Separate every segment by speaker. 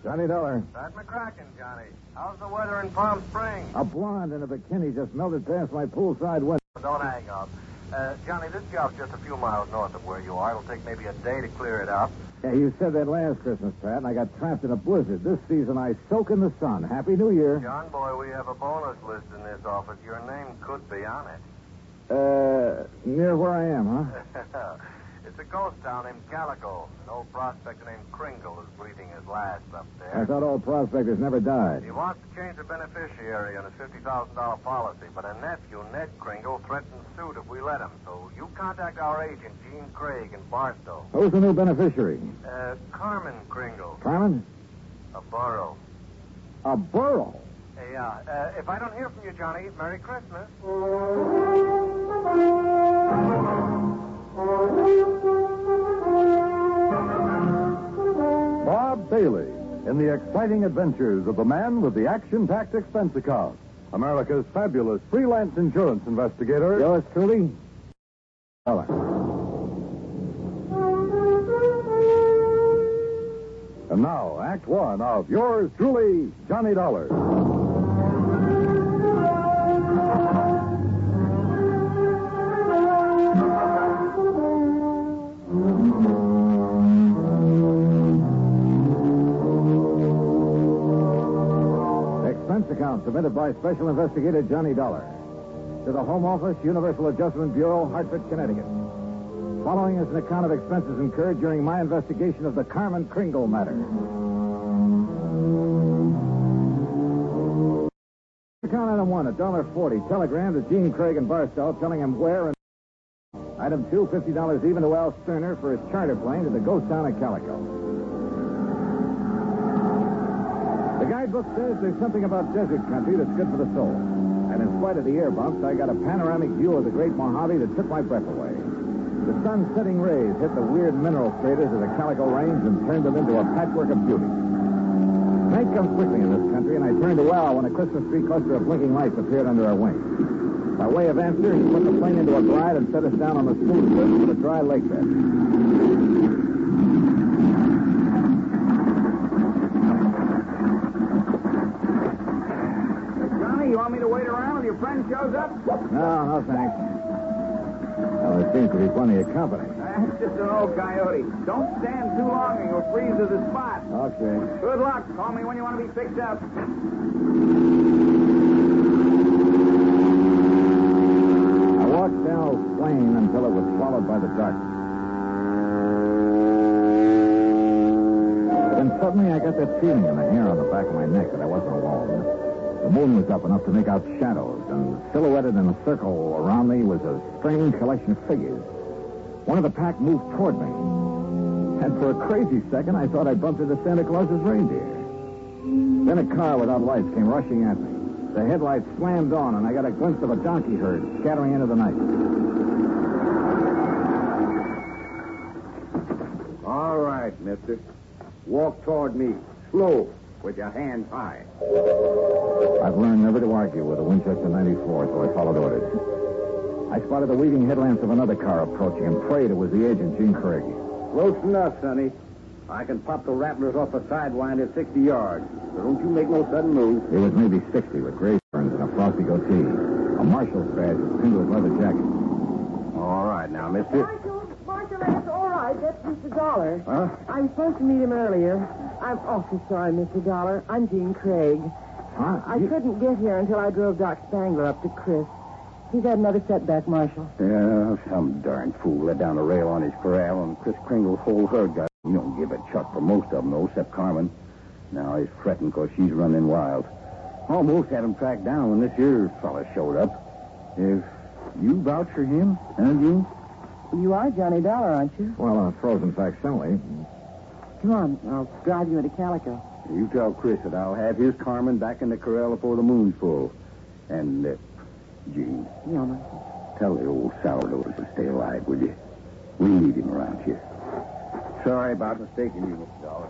Speaker 1: Johnny Dollar.
Speaker 2: Pat McCracken, Johnny. How's the weather in Palm Springs?
Speaker 1: A blonde in a bikini just melted past my poolside window.
Speaker 2: Don't hang up. Johnny, this job's just a few miles north of where you are. It'll take maybe a day to clear it up.
Speaker 1: Yeah, you said that last Christmas, Pat, and I got trapped in a blizzard. This season, I soak in the sun. Happy New Year.
Speaker 2: John, boy, we have a bonus list in this office. Your name could be on it.
Speaker 1: Near where I am, huh?
Speaker 2: It's a ghost town named Calico. An old prospector named Kringle is breathing his last up there.
Speaker 1: I thought all prospectors never died.
Speaker 2: He wants to change the beneficiary on his $50,000 policy, but a nephew, Ned Kringle, threatens suit if we let him. So you contact our agent, Gene Craig, in Barstow.
Speaker 1: Who's the new beneficiary?
Speaker 2: Carmen Kringle.
Speaker 1: Carmen?
Speaker 2: A borough.
Speaker 1: A borough?
Speaker 2: Yeah. If I don't hear from you, Johnny, Merry Christmas.
Speaker 3: Bob Bailey in the exciting adventures of the man with the action-packed expense account. America's fabulous freelance insurance investigator.
Speaker 1: Yours truly, Dollar.
Speaker 3: And now, Act One of yours truly, Johnny Dollar.
Speaker 1: Expense account submitted by Special Investigator Johnny Dollar to the Home Office, Universal Adjustment Bureau, Hartford, Connecticut. Following is an account of expenses incurred during my investigation of the Carmen Kringle matter. Account item 1, $1.40. Telegram to Gene Craig in Barstow telling him where and... Item 2, $50 even to Al Sterner for his charter plane to the ghost town of Calico. The guidebook says there's something about desert country that's good for the soul. And in spite of the air bumps, I got a panoramic view of the great Mojave that took my breath away. The sun's setting rays hit the weird mineral craters of the Calico Range and turned them into a patchwork of beauty. Night comes quickly in this country, and I turned to Al when a Christmas tree cluster of blinking lights appeared under our wing. By way of answer, he put the plane into a glide and set us down on the smooth surface of a dry lake bed.
Speaker 4: Johnny, you want me to wait around till your friend shows up?
Speaker 1: No, thanks. Well, there seems to be plenty of company.
Speaker 4: That's just an old coyote. Don't stand too long or you'll freeze to the spot.
Speaker 1: Okay.
Speaker 4: Good luck. Call me when you want to be picked up.
Speaker 1: I watched Al's plane until it was swallowed by the darkness. Then suddenly I got that feeling in the hair on the back of my neck that I wasn't alone. The moon was up enough to make out shadows, and silhouetted in a circle around me was a strange collection of figures. One of the pack moved toward me, and for a crazy second, I thought I bumped into Santa Claus's reindeer. Then a car without lights came rushing at me. The headlights slammed on, and I got a glimpse of a donkey herd scattering into the night.
Speaker 4: All right, mister. Walk toward me. Slow, with your hands high.
Speaker 1: I've learned never to argue with a Winchester 94, so I followed orders. I spotted the weaving headlamps of another car approaching and prayed it was the agent, Gene Craig.
Speaker 4: Close enough, Sonny. I can pop the rattlers off a sidewind at 60 yards. So don't you make no sudden move.
Speaker 1: He was maybe 60 with gray burns and a frosty goatee. A marshal's badge was pinned to his leather jacket.
Speaker 4: All right, now, mister.
Speaker 5: Marshal, that's all right. That's Mr. Dollar.
Speaker 4: Huh?
Speaker 5: I'm supposed to meet him earlier. I'm awfully sorry, Mr. Dollar. I'm Gene Craig.
Speaker 1: Huh?
Speaker 5: I couldn't get here until I drove Doc Spangler up to Chris. He's had another setback, Marshal.
Speaker 4: Yeah, some darn fool let down a rail on his corral, and Chris Kringle's whole herd got... You don't give a chuck for most of them, though, except Carmen. Now he's fretting because she's running wild. Almost had him tracked down when this here fella showed up. If you vouch for him, huh, Gene?
Speaker 5: You are Johnny Dollar, aren't you?
Speaker 1: Well, a frozen facsimile.
Speaker 5: Come on, I'll drive you into Calico.
Speaker 4: You tell Chris that I'll have his Carmen back in the corral before the moon's full. And, Gene,
Speaker 5: Yeah, Marshal.
Speaker 4: tell the old sourdough to stay alive, will you? We need him around here. Sorry about mistaking you, Mr. Dollar.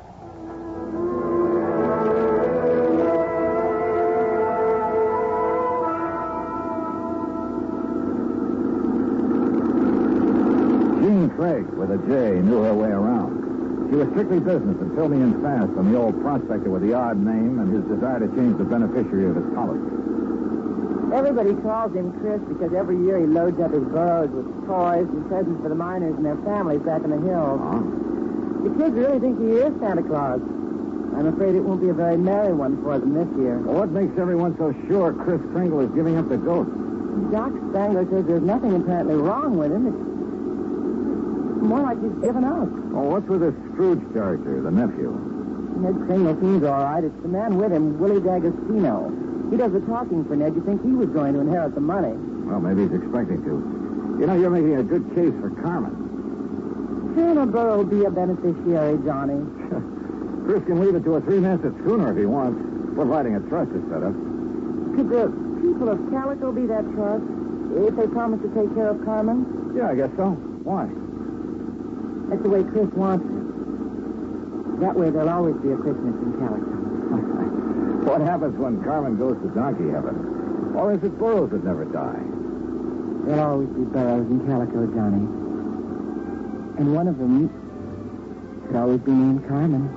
Speaker 1: Jean Craig, with a J, knew her way around. She was strictly business and filled me in fast on the old prospector with the odd name and his desire to change the beneficiary of his policy.
Speaker 5: Everybody calls him Chris because every year he loads up his burros with toys and presents for the miners and their families back in the hills.
Speaker 1: Huh?
Speaker 5: The kids really think he is Santa Claus. I'm afraid it won't be a very merry one for them this year.
Speaker 1: Well, what makes everyone so sure Chris Kringle is giving up the ghost?
Speaker 5: Doc Spangler says there's nothing apparently wrong with him. It's more like he's given up.
Speaker 1: Oh, what's with this Scrooge character, the nephew?
Speaker 5: Ned Kringle seems all right. It's the man with him, Willie D'Agostino. He does the talking for Ned. You think he was going to inherit the money.
Speaker 1: Well, maybe he's expecting to. You know, you're making a good case for Carmen.
Speaker 5: Santa Burrow will be a beneficiary, Johnny.
Speaker 1: Chris can leave it to a three-masted schooner if he wants, providing a trust is set up.
Speaker 5: Could the people of Calico be that trust if they promise to take care of Carmen?
Speaker 1: Yeah, I guess so. Why?
Speaker 5: That's the way Chris wants it. That way there'll always be a Christmas in Calico.
Speaker 1: What happens when Carmen goes to donkey heaven? Or is it burros that never die?
Speaker 5: There'll always be burros in Calico, Johnny. And one of them could always be named Carmen.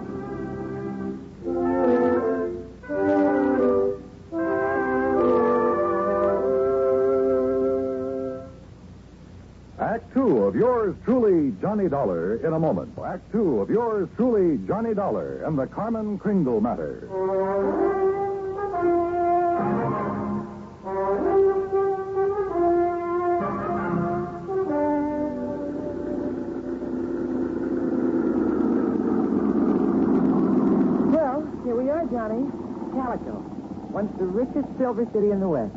Speaker 3: Act two of yours truly, Johnny Dollar, in a moment. Act two of yours truly, Johnny Dollar, and the Carmen Kringle matter.
Speaker 5: Well, here we are, Johnny. Calico. Once the richest silver city in the West.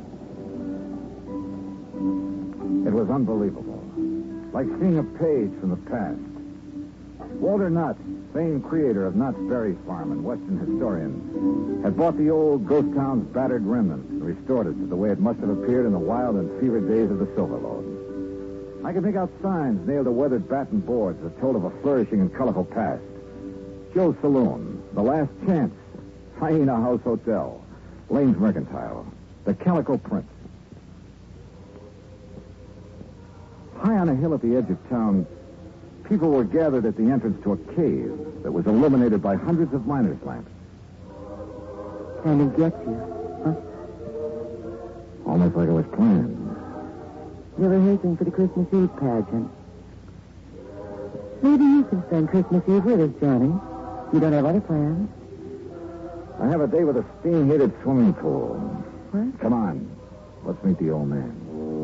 Speaker 1: It was unbelievable. Like seeing a page from the past. Walter Knott, famed creator of Knott's Berry Farm and Western historian, had bought the old ghost town's battered remnants and restored it to the way it must have appeared in the wild and fevered days of the Silver Lode. I could make out signs nailed to weathered batten boards that told of a flourishing and colorful past. Joe's Saloon, The Last Chance, Hyena House Hotel, Lane's Mercantile, the Calico Prince. High on a hill at the edge of town, people were gathered at the entrance to a cave that was illuminated by hundreds of miners' lamps.
Speaker 5: Kind of gets you, huh?
Speaker 1: Almost like it was planned.
Speaker 5: You're rehearsing for the Christmas Eve pageant. Maybe you can spend Christmas Eve with us, Johnny. You don't have other plans?
Speaker 1: I have a day with a steam-heated swimming pool.
Speaker 5: What?
Speaker 1: Come on. Let's meet the old man.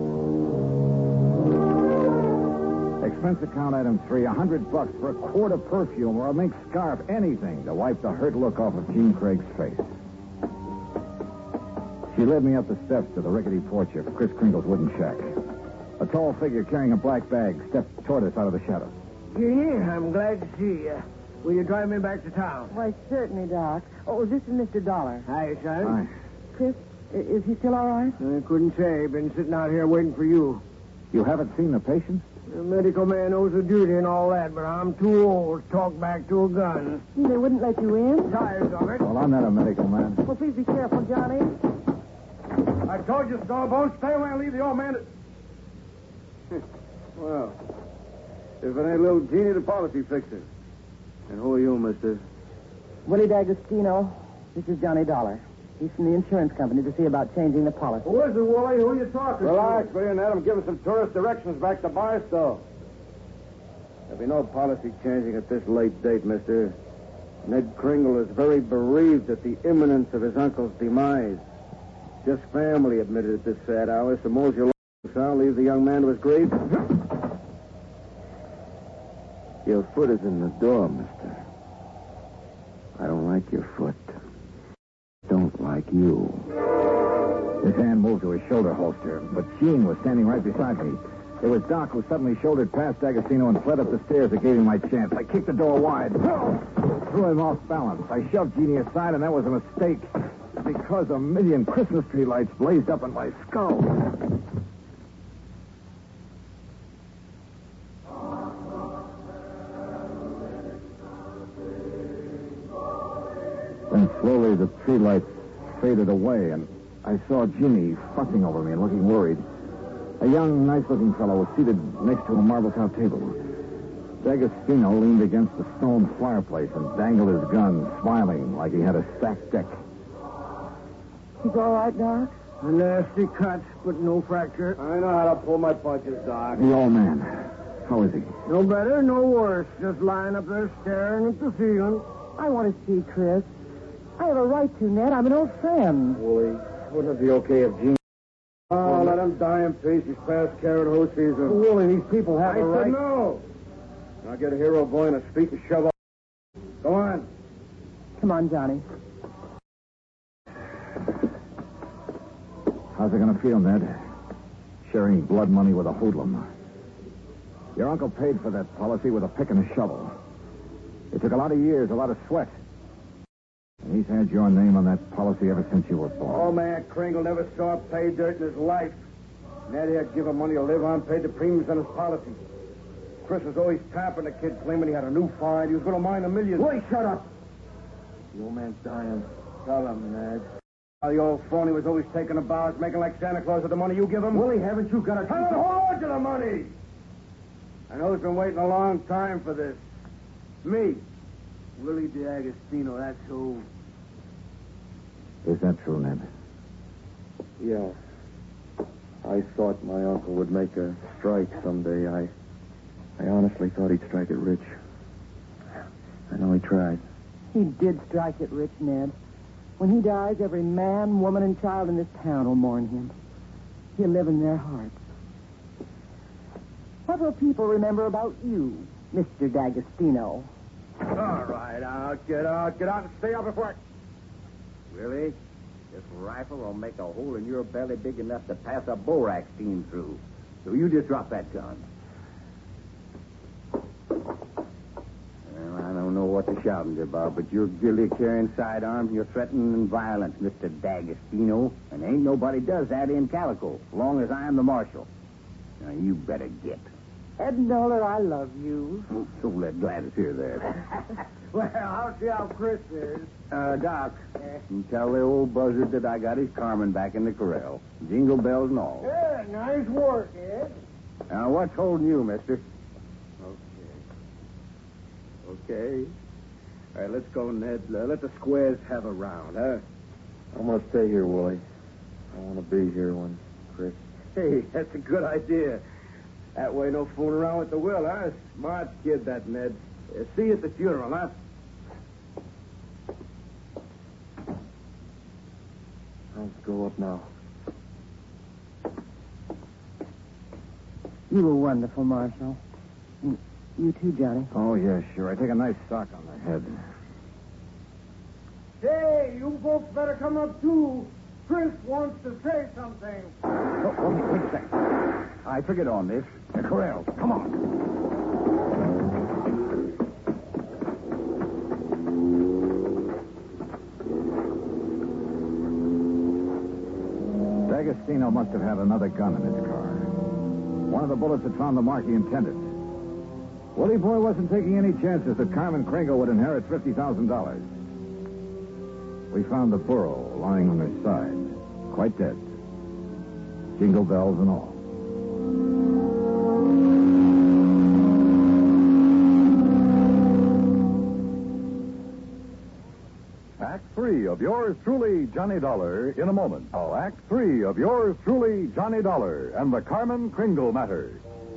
Speaker 1: Expense account item 3, $100 for a quart of perfume or a mink scarf, anything to wipe the hurt look off of Gene Craig's face. She led me up the steps to the rickety porch of Chris Kringle's wooden shack. A tall figure carrying a black bag stepped toward us out of the shadows.
Speaker 6: Genie, I'm glad to see you. Will you drive me back to town?
Speaker 5: Why, certainly, Doc. Oh, this is Mr. Dollar.
Speaker 6: Hi, son.
Speaker 1: Hi.
Speaker 5: Chris, is he still all right?
Speaker 6: I couldn't say. Been sitting out here waiting for you.
Speaker 1: You haven't seen the patient?
Speaker 6: The medical man owes a duty and all that, but I'm too old to talk back to a gun.
Speaker 5: They wouldn't let you in?
Speaker 6: Tired of it.
Speaker 1: Well, I'm not a medical man.
Speaker 5: Well, please be careful, Johnny.
Speaker 6: I told you, Stallbone, stay away and leave the old man
Speaker 2: Well, if it ain't little Jeannie, the policy fixer. And who are you, mister?
Speaker 5: Willie D'Agostino. This is Johnny Dollar. He's from the insurance company to see about changing the policy.
Speaker 6: Who is it, Wooly? Who are you talking
Speaker 2: Relax, will you, and Adam, give us some tourist directions back to Barstow. There'll be no policy changing at this late date, mister. Ned Kringle is very bereaved at the imminence of his uncle's demise. Just family admitted at this sad hour. Suppose your son leave the young man to his grief. Your foot is in the door, mister. I don't like your foot. Don't like you.
Speaker 1: His hand moved to his shoulder holster, but Gene was standing right beside me. It was Doc who suddenly shouldered past D'Agostino and fled up the stairs that gave him my chance. I kicked the door wide. Threw him off balance. I shoved Jeannie aside, and that was a mistake. Because a million Christmas tree lights blazed up in my skull. Then slowly the tree lights faded away, and I saw Jeannie fussing over me and looking worried. A young, nice-looking fellow was seated next to a marble-top table. D'Agostino leaned against the stone fireplace and dangled his gun, smiling like he had a stacked deck.
Speaker 5: He's all right, Doc?
Speaker 6: A nasty cut, but no fracture.
Speaker 2: I know how to pull my punches, Doc.
Speaker 1: The old man. How is he?
Speaker 6: No better, no worse. Just lying up there staring at the ceiling.
Speaker 5: I want to see Chris. I have a right to, Ned. I'm an old friend.
Speaker 2: Wooly, wouldn't it be okay if Gene... Oh, let him die in peace. He's past carrot hoe season.
Speaker 6: Willie, these people have
Speaker 2: I
Speaker 6: a right.
Speaker 2: said no. I'll get a hero boy in a speak and shove off. Go on.
Speaker 5: Come on, Johnny.
Speaker 1: How's it going to feel, Ned? Sharing blood money with a hoodlum. Your uncle paid for that policy with a pick and a shovel. It took a lot of years, a lot of sweat. And he's had your name on that policy ever since you were born.
Speaker 2: Old man Kringle never saw pay dirt in his life. Ned had given money to live on, paid the premiums on his policy. Chris was always tapping the kid, claiming he had a new find. He was going to mine $1 million.
Speaker 6: Willie, shut up.
Speaker 2: The old man's dying. Tell him, Ned. The old phony was always taking the bows, making like Santa Claus with the money you give him.
Speaker 6: Willie, haven't you got a...
Speaker 2: Tell him to hold on to the money. I know he's been waiting a long time for this. Me, Willie D'Agostino, that's who.
Speaker 1: Is that true, Ned?
Speaker 2: Yeah. I thought my uncle would make a strike someday. I honestly thought he'd strike it rich. I know he tried.
Speaker 5: He did strike it rich, Ned. When he dies, every man, woman, and child in this town will mourn him. He'll live in their hearts. What will people remember about you, Mr. D'Agostino?
Speaker 2: All right, get out, and stay up before
Speaker 4: Really? This rifle will make a hole in your belly big enough to pass a borax steam through. So you just drop that gun. Well, I don't know what they're shouting about, but you're guilty of carrying sidearms and you're threatening violence, Mr. D'Agostino. And ain't nobody does that in Calico, as long as I'm the marshal. Now, you better get.
Speaker 5: Ed Noller, I love you.
Speaker 4: So let Gladys hear that.
Speaker 6: Well, I'll see how Chris is.
Speaker 4: Doc, you tell the old buzzard that I got his Carmen back in the corral. Jingle bells and all.
Speaker 6: Yeah, nice work, Ed.
Speaker 4: Now, what's holding you, mister?
Speaker 2: Okay. All right, let's go, Ned. Let the squares have a round, huh?
Speaker 7: I'm going to stay here, Willie. I want to be here when Chris...
Speaker 2: Hey, that's a good idea. That way, no fooling around with the will, huh? Smart kid, that Ned. See you at the funeral, huh?
Speaker 7: Let's go up now.
Speaker 5: You were wonderful, Marshal. And you too, Johnny.
Speaker 1: Oh, yeah, sure. I take a nice sock on the head.
Speaker 6: Hey, you folks better come up, too. Chris wants to say something.
Speaker 4: Oh, wait a second. I figured on this. The corral. Come on.
Speaker 1: D'Agostino must have had another gun in his car. One of the bullets had found the mark he intended. Willie Boy wasn't taking any chances that Carmen Kringle would inherit $50,000. We found the burro lying on her side, quite dead. Jingle bells and all.
Speaker 3: Act 3 of yours truly, Johnny Dollar, in a moment. Now, Act 3 of yours truly, Johnny Dollar, and the Carmen Kringle matter.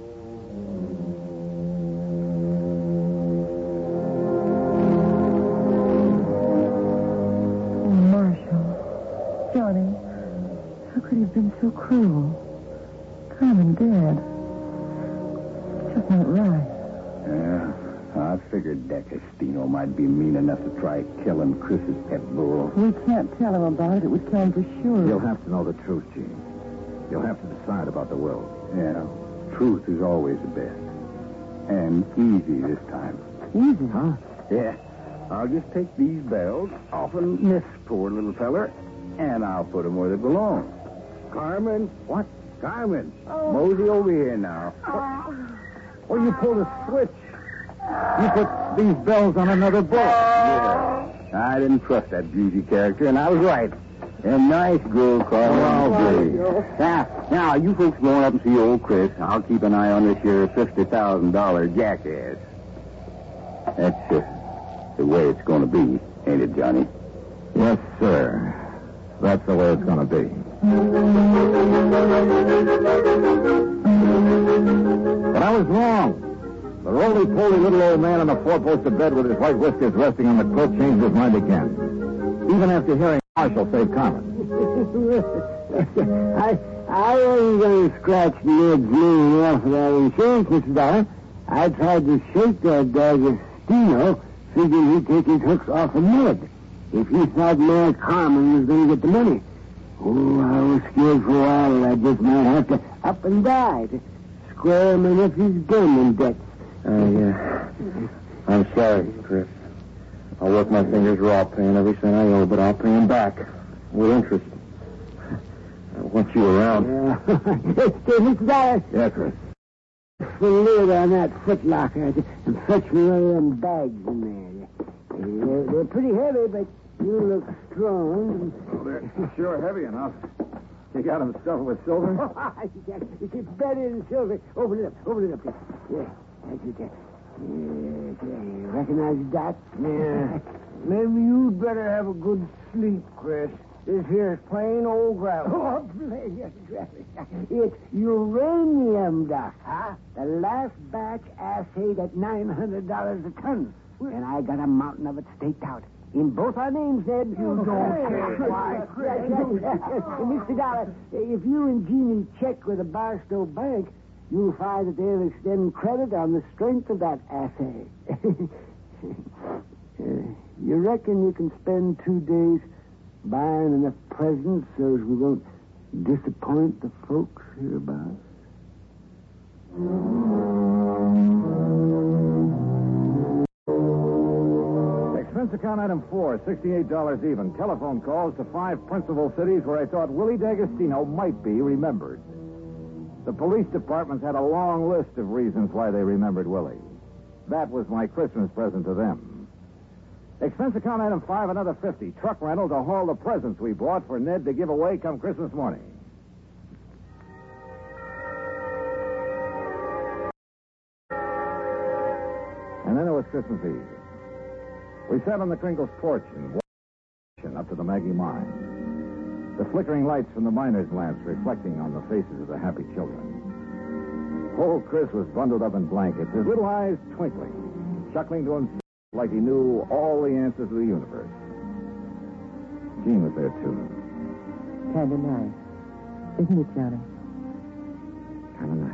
Speaker 5: Marshal. Johnny. How could he have been so cruel? Carmen dead. It's just not right.
Speaker 4: Yeah, I figured D'Agostino might be mean enough to try killing Chris's pet bull.
Speaker 5: We can't tell him about it. It was killing for sure.
Speaker 1: You'll have to know the truth, Gene. You'll have to decide about the will.
Speaker 4: Yeah, truth is always the best. And easy this time.
Speaker 5: Easy.
Speaker 1: Huh?
Speaker 4: Yeah. I'll just take these bells off of this poor little feller, and I'll put them where they belong. Carmen? What? Carmen.
Speaker 5: Oh.
Speaker 4: Mosey over here now.
Speaker 1: Well, you pulled a switch. You put these bells on another bullet.
Speaker 4: Yeah. I didn't trust that greasy character, and I was right. A nice girl, Carmen. Now, you folks go on up and see old Chris. I'll keep an eye on this here $50,000 jackass. That's the way it's going to be, ain't it, Johnny?
Speaker 1: Yes, sir. That's the way it's going to be. But I was wrong. The roly-poly little old man on the four-poster bed with his white whiskers resting on the quilt changed his mind again. Even after hearing Marshall save Carmen.
Speaker 6: I wasn't going to scratch Ned's name off of that insurance, Mr. Dollar. I tried to shake that D'Agostino, figuring he'd take his hooks off of Ned. If he thought Mary Carmen was going to get the money. Oh, I was scared for a while that I just might have to up and die to square my nephew's gambling debts.
Speaker 7: Yeah. I'm sorry, Chris. I'll work my fingers raw paying every cent I owe, but I'll pay him back with interest. I want you around.
Speaker 6: Yeah. Mr. Dollar.
Speaker 1: Yeah, Chris.
Speaker 6: The lid on that footlocker and fetch me one of them bags in there. They're pretty heavy, but you look strong.
Speaker 1: Oh, they're sure heavy enough. You got them stuffed with silver?
Speaker 6: It's better than silver. Open it up. Yeah, that's it. You recognize that? Yeah. Maybe you'd better have a good sleep, Chris. This here's plain old gravel. Oh, plain gravel. It's uranium, Doc. Huh? The last batch assayed at $900 a ton. And I got a mountain of it staked out. In both our names, Ned. You don't care why. Mr. Dollar, if you and Jeannie check with the Barstow Bank, you'll find that they'll extend credit on the strength of that assay. You reckon you can spend 2 days buying enough presents so as we won't disappoint the folks hereabouts?
Speaker 1: Expense account item 4, $68 even. Telephone calls to 5 principal cities where I thought Willie D'Agostino might be remembered. The police departments had a long list of reasons why they remembered Willie. That was my Christmas present to them. Expense account item 5, another $50. Truck rental to haul the presents we bought for Ned to give away come Christmas morning. And then it was Christmas Eve. We sat on the Kringles' porch and walked up to the Maggie mine. The flickering lights from the miners' lamps reflecting on the faces of the happy children. Old Chris was bundled up in blankets, his little eyes twinkling, chuckling to himself like he knew all the answers to the universe. Jean was there, too.
Speaker 5: Kind of nice. Isn't it, Johnny?
Speaker 1: Kind of nice.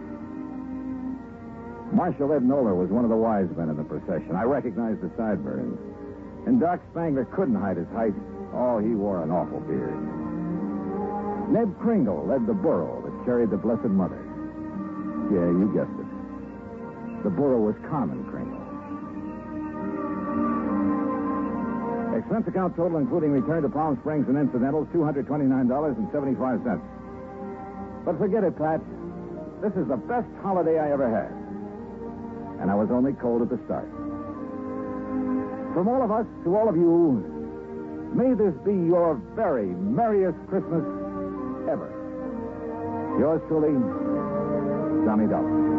Speaker 1: Marshal Ed Noller was one of the wise men in the procession. I recognized the sideburns. And Doc Spangler couldn't hide his height. Oh, he wore an awful beard. Ned Kringle led the burro that carried the Blessed Mother. Yeah, you guessed it. The burro was Carmen Kringle. Expense account total, including return to Palm Springs and incidentals, $229.75. But forget it, Pat. This is the best holiday I ever had. And I was only cold at the start. From all of us to all of you, may this be your very merriest Christmas ever. Yours truly, Johnny Dollar.